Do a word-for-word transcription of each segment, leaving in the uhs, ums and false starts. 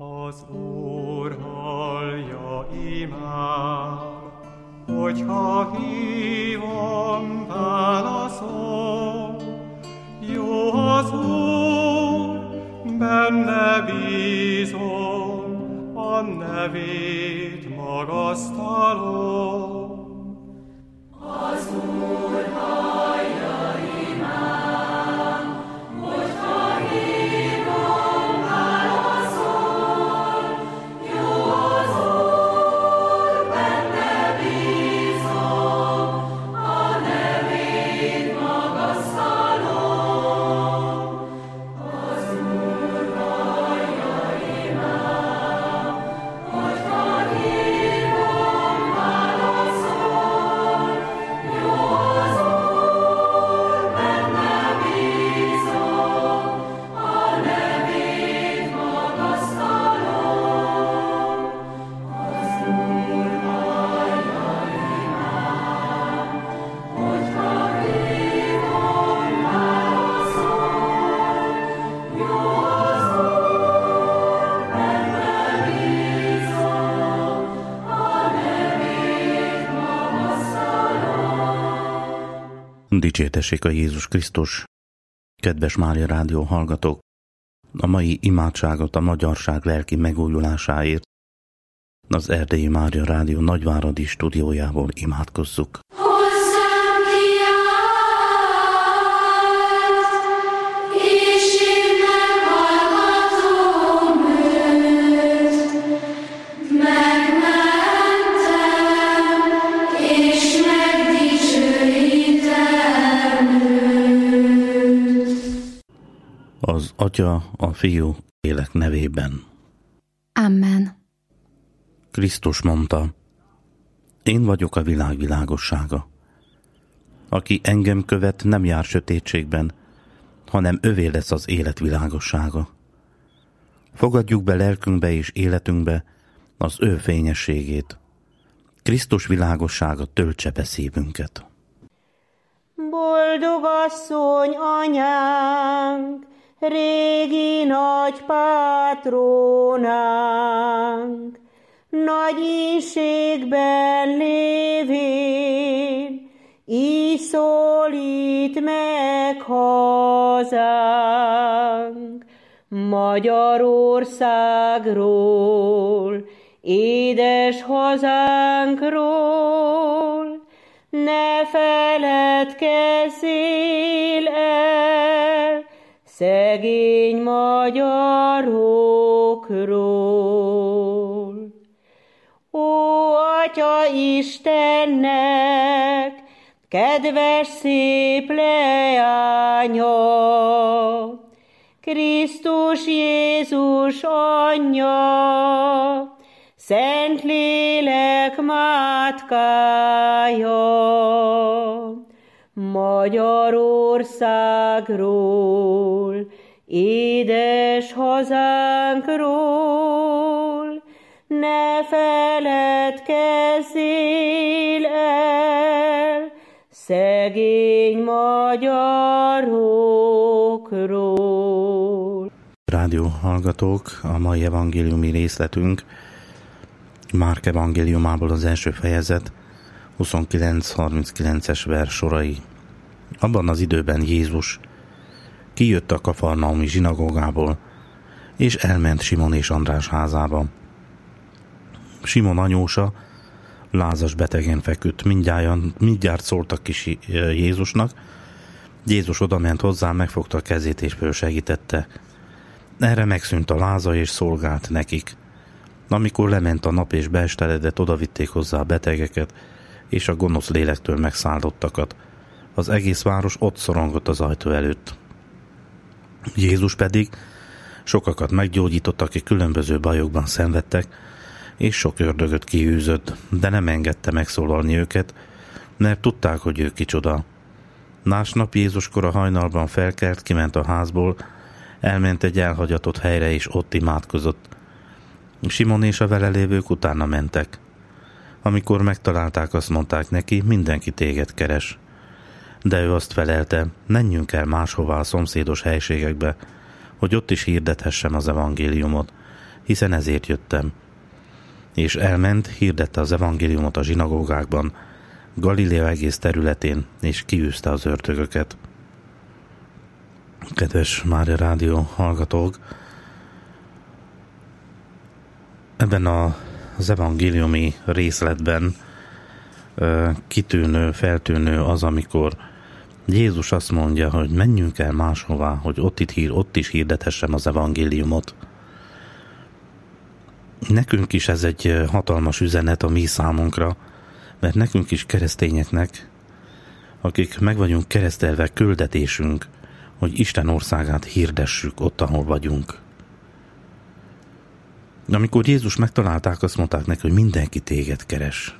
Az Úr hallja imám, hogyha hívom, válaszol. Jó az Úr, benne bízom, a nevét magasztalom. Az Úr hallja imám, hogyha hívom, válaszol. Jó az Úr, benne bízom, a nevét magasztalom. Az Úr hallja imám, hogyha hívom, válaszol. Jó az Úr, benne bízom, a nevét magasztalom. Az Úr hallja imám, hogyha hívom, válaszol. Jó az Úr, benne bízom, a nevét magasztalom. Dicsértessék a Jézus Krisztus! Kedves Mária Rádió hallgatók! A mai imádságot a magyarság lelki megújulásáért az Erdélyi Mária Rádió nagyváradi stúdiójából imádkozzuk. Hozzám kiállt, és én meghallgatom őt. Megmentem, és megdicsőítem őt. Az Atya, a Fiú, Lélek nevében. Amen. Krisztus mondta, én vagyok a világ világossága. Aki engem követ, nem jár sötétségben, hanem övé lesz az élet világossága. Fogadjuk be lelkünkbe és életünkbe az ő fényességét. Krisztus világossága töltse be szívünket. Boldog asszony anyánk, régi nagy pátrónánk, nagy ínségben lévén, így szólít meg hazánk. Magyarországról, édes hazánkról, ne feledkezzél el, szegény magyarokról. Ó, Atya Istennek, kedves szép leánya, Krisztus Jézus anyja, Szentlélek mátkája, Magyarországról, édes hazánkról, ne feledkezzél el, szegény magyarokról. Rádió hallgatók, a mai evangéliumi részletünk Márk evangéliumából az első fejezet huszonkilenc-harminckilences vers sorai. Abban az időben Jézus kijött a kafarnaumi zsinagógából, és elment Simon és András házába. Simon anyósa lázas betegen feküdt, mindjárt, mindjárt szóltak ki Jézusnak. Jézus odament hozzá, megfogta a kezét és fölsegítette. Erre megszűnt a láza és szolgált nekik. Amikor lement a nap és beesteledett, odavitték hozzá a betegeket és a gonosz lélektől megszállottakat. Az egész város ott szorongott az ajtó előtt. Jézus pedig sokakat meggyógyított, akik különböző bajokban szenvedtek, és sok ördögöt kiűzött, de nem engedte megszólalni őket, mert tudták, hogy ő kicsoda. Másnap Jézuskor a hajnalban felkelt, kiment a házból, elment egy elhagyatott helyre, és ott imádkozott. Simon és a vele lévők utána mentek. Amikor megtalálták, azt mondták neki, mindenki téged keres. De ő azt felelte, menjünk el máshová a szomszédos helységekbe, hogy ott is hirdethessem az evangéliumot, hiszen ezért jöttem. És elment, hirdette az evangéliumot a zsinagógákban, Galilea egész területén, és kiűzte az ördögöket. Kedves Mária Rádió hallgatók, ebben a, az evangéliumi részletben kitűnő, feltűnő az, amikor Jézus azt mondja, hogy menjünk el máshová, hogy ott, itt hír, ott is hirdethessem az evangéliumot. Nekünk is ez egy hatalmas üzenet a mi számunkra, mert nekünk is keresztényeknek, akik meg vagyunk keresztelve, küldetésünk, hogy Isten országát hirdessük ott, ahol vagyunk. Amikor Jézus megtalálták, azt mondták neki, hogy mindenki téged keres.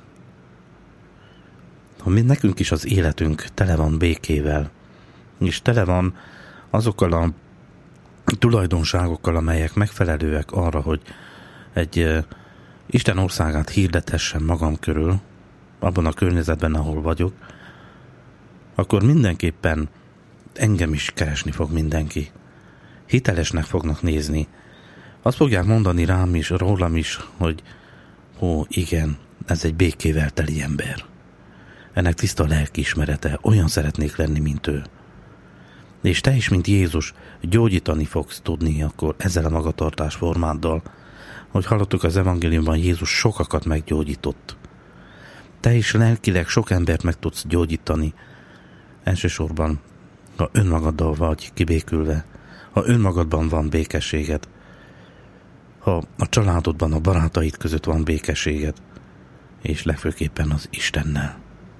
Nekünk is az életünk tele van békével, és tele van azokkal a tulajdonságokkal, amelyek megfelelőek arra, hogy egy Isten országát hirdethessem magam körül, abban a környezetben, ahol vagyok, akkor mindenképpen engem is keresni fog mindenki. Hitelesnek fognak nézni. Azt fogják mondani rám is, rólam is, hogy ó, igen, ez egy békével teli ember. Ennek tiszta lelkiismerete, olyan szeretnék lenni, mint ő. És te is, mint Jézus, gyógyítani fogsz tudni akkor ezzel a magatartás formáddal, hogy hallottuk az evangéliumban, Jézus sokakat meggyógyított. Te is lelkileg sok embert meg tudsz gyógyítani. Elsősorban, ha önmagaddal vagy kibékülve, ha önmagadban van békességed, ha a családodban, a barátaid között van békességed, és legfőképpen az Istennel.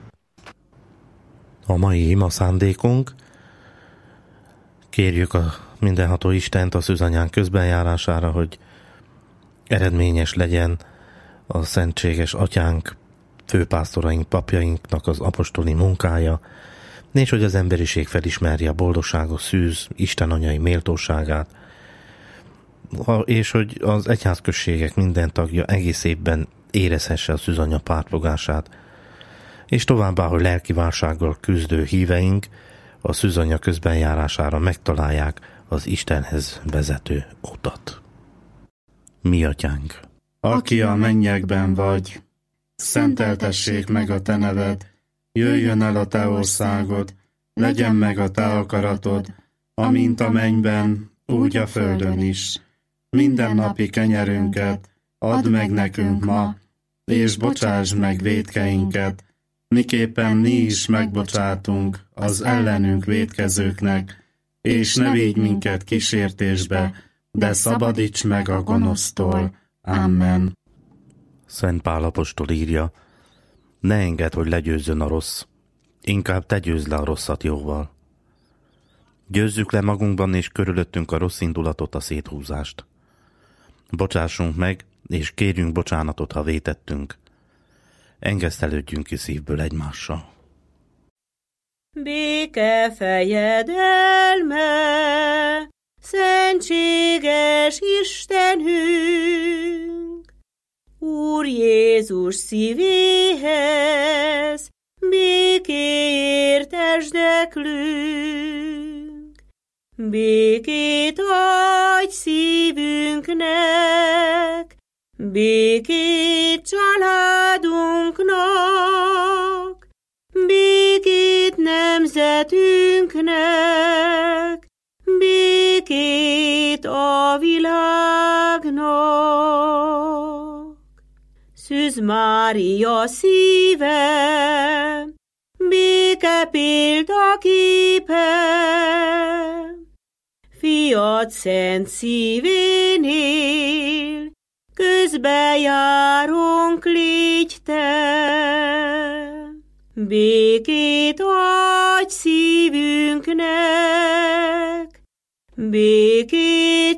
A mai ima szándékunk, kérjük a mindenható Istent a szűzanyánk közbenjárására, hogy eredményes legyen a szentséges atyánk, főpásztoraink, papjainknak az apostoli munkája, és hogy az emberiség felismerje a boldogságos szűz Isten anyai méltóságát, és hogy az egyházközségek minden tagja egész évben érezhesse a szűzanya pártfogását, és továbbá, hogy lelki válsággal küzdő híveink a szűzanya közbenjárására megtalálják az Istenhez vezető utat. Mi atyánk, aki a mennyekben vagy, szenteltessék meg a te neved, jöjjön el a te országod, legyen meg a te akaratod, amint a mennyben, úgy a földön is. Minden napi kenyerünket add meg nekünk ma, és bocsásd meg vétkeinket, miképpen mi is megbocsátunk az ellenünk vétkezőknek, és ne védj minket kísértésbe, de szabadíts meg a gonosztól. Amen. Szent Pál apostol írja, ne engedd, hogy legyőzzön a rossz, inkább te győzd le a rosszat jóval. Győzzük le magunkban és körülöttünk a rossz indulatot, a széthúzást. Bocsássunk meg, és kérjünk bocsánatot, ha vétettünk. Engesztelődjünk ki szívből egymással. Béke fejedelme, szentséges Istenünk, Úr Jézus szívéhez, békéért esdeklünk. Békét adj szívünknek, békét családunknak, békét nemzetünknek, békét a világnak. Szűz Mária szíve, béke példaképe, Fiad szent szívénél, közbejárunk légy te. Békét adj szívünknek, békét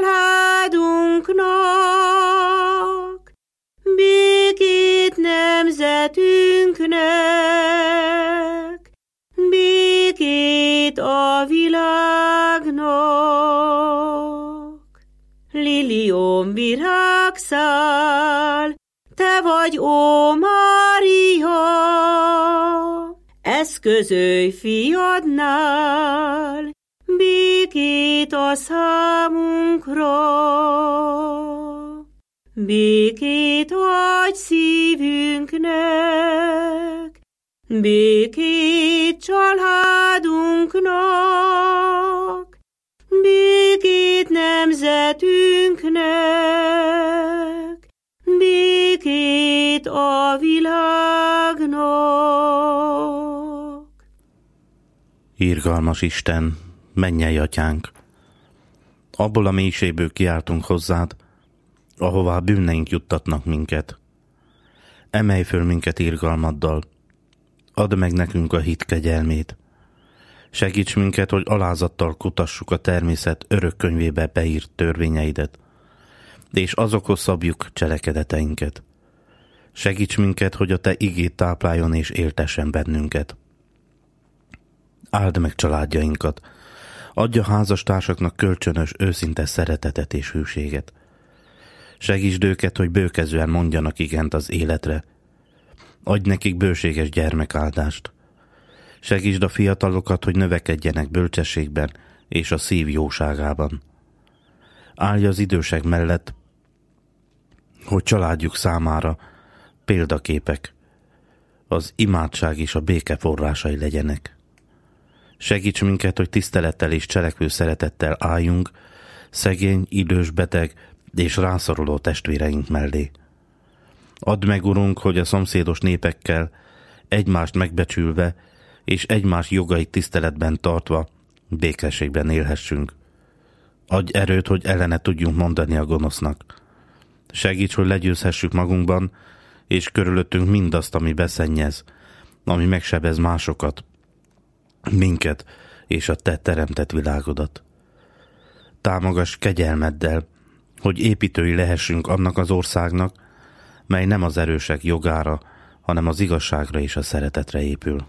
családunknak, békét nemzetünknek, békét a világnak. Liliom virágszál, te vagy, ó Mária, eszközölj fiadnál, békét a számunkra. békét adj szívünknek, békét családunknak, békét nemzetünknek, békét a világnak. Irgalmas Isten, mennyei atyánk, abból a mélységből kiáltunk hozzád, ahová bűneink juttatnak minket. Emelj föl minket irgalmaddal, add meg nekünk a hit kegyelmét. Segíts minket, hogy alázattal kutassuk a természet örök könyvébe beírt törvényeidet, és azokhoz szabjuk cselekedeteinket. Segíts minket, hogy a te igét tápláljon és éltessen bennünket. Áld meg családjainkat, adj a házastársaknak kölcsönös, őszinte szeretetet és hűséget. Segítsd őket, hogy bőkezően mondjanak igent az életre. Adj nekik bőséges gyermekáldást. Segítsd a fiatalokat, hogy növekedjenek bölcsességben és a szív jóságában. Állj az idősek mellett, hogy családjuk számára példaképek, az imádság és a béke forrásai legyenek. Segíts minket, hogy tisztelettel és cselekvő szeretettel álljunk szegény, idős, beteg és rászoruló testvéreink mellé. Add meg, Urunk, hogy a szomszédos népekkel egymást megbecsülve és egymás jogait tiszteletben tartva békességben élhessünk. Adj erőt, hogy ellene tudjunk mondani a gonosznak. Segíts, hogy legyőzhessük magunkban és körülöttünk mindazt, ami beszennyez, ami megsebez másokat, minket és a te teremtett világodat. Támogass kegyelmeddel, hogy építői lehessünk annak az országnak, mely nem az erősek jogára, hanem az igazságra és a szeretetre épül.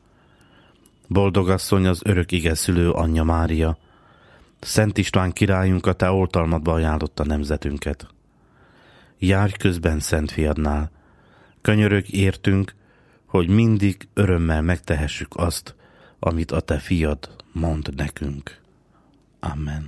Boldog asszony, az örök ige szülő anyja Mária, Szent István királyunk, a te oltalmadba ajánlotta nemzetünket. Járj közben Szent Fiadnál, könyörögj értünk, hogy mindig örömmel megtehessük azt, amit a te fiad mond nekünk. Amen.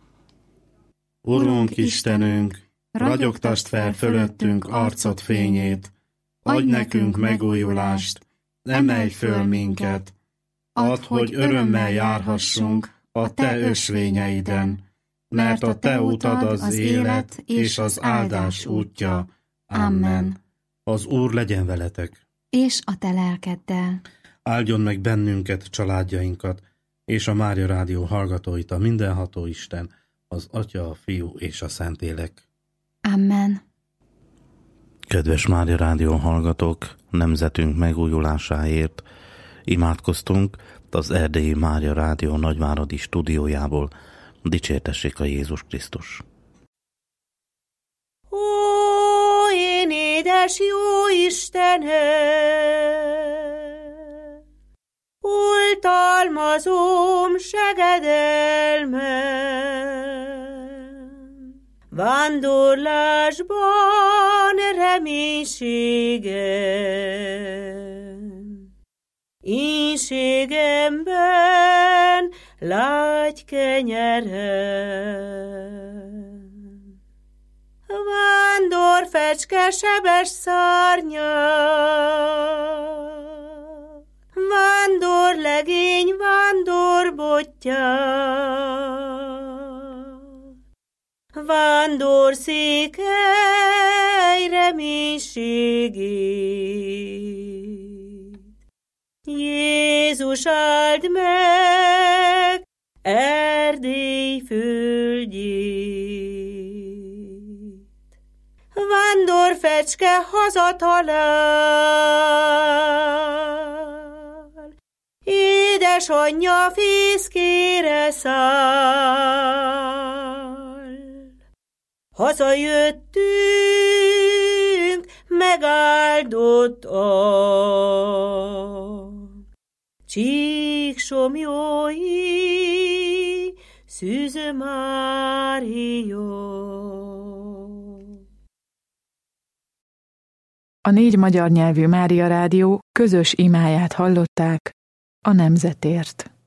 Urunk Istenünk, ragyogtasd fel fölöttünk arcod fényét, adj nekünk megújulást, emelj föl minket, add, hogy örömmel járhassunk a te ösvényeiden, mert a te utad az élet és az áldás útja. Amen. Az Úr legyen veletek, és a te lelkeddel. áldjon meg bennünket, családjainkat, és a Mária Rádió hallgatóit a mindenható Isten, az Atya, a Fiú és a Szentlélek. Amen. Kedves Mária Rádió hallgatók, nemzetünk megújulásáért imádkoztunk az Erdélyi Mária Rádió nagyváradi stúdiójából. Dicsértessék a Jézus Krisztus! Ó, én édes jó Istenem, oltalmazom segedelmem, vándorlásban reménységem, ínségemben lágy kenyerem. Vándor fecske sebes szárnya, vándor legény, vándor botja, vándor székely reménységét. Jézus áld meg Erdély földjét. Vándor fecske hazatalál, édesanyja fészkére száll. Hazajöttünk megáldott a csíksomjói Szűz Mária. A négy magyar nyelvű Mária Rádió közös imáját hallották a nemzetért.